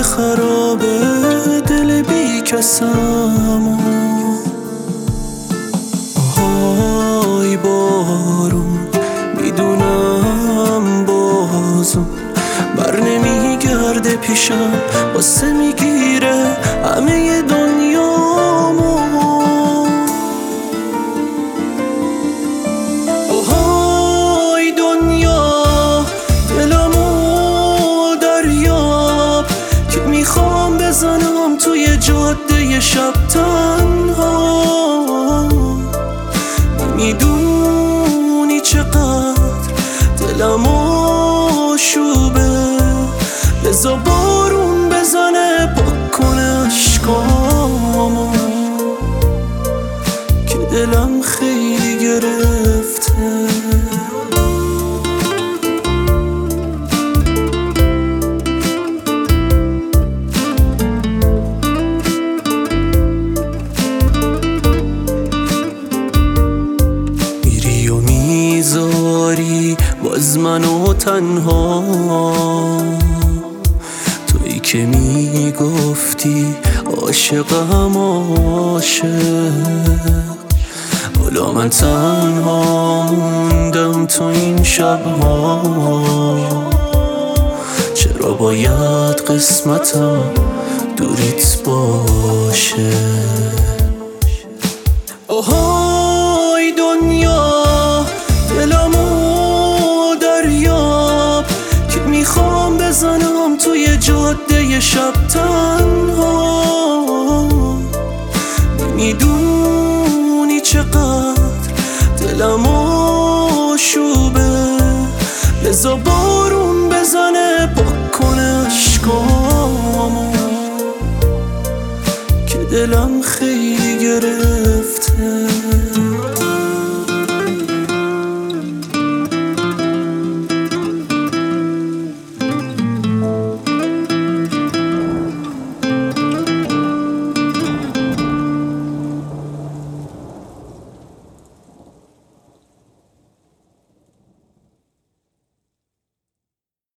خرابه دل بی کسمو. آهای بارون میدونم بازم بر نمیگرده پیشم، واسه میگیره همه دنیامو. آهای دنیا دلمو دریاب که میخوام بزنم توی جاده شب تنها. میدونی چقدر دلم آشوبه، بذار بارون بزنه پاک کنه اشکامو که دلم خیلی گرفته. میذاری باز منو تنها، تویی که میگفتی عاشقم عاشق. حالا من تنها موندم تو این شبها، چرا باید قسمتم دوریت باشه. آهای دنیا دلمو دریاب که میخوام بزنم توی جاده شب تنها. میدونی چقدر دلم آشوبه، بذار بارون بزنه پاک کنه اشکامو که دلم خیلی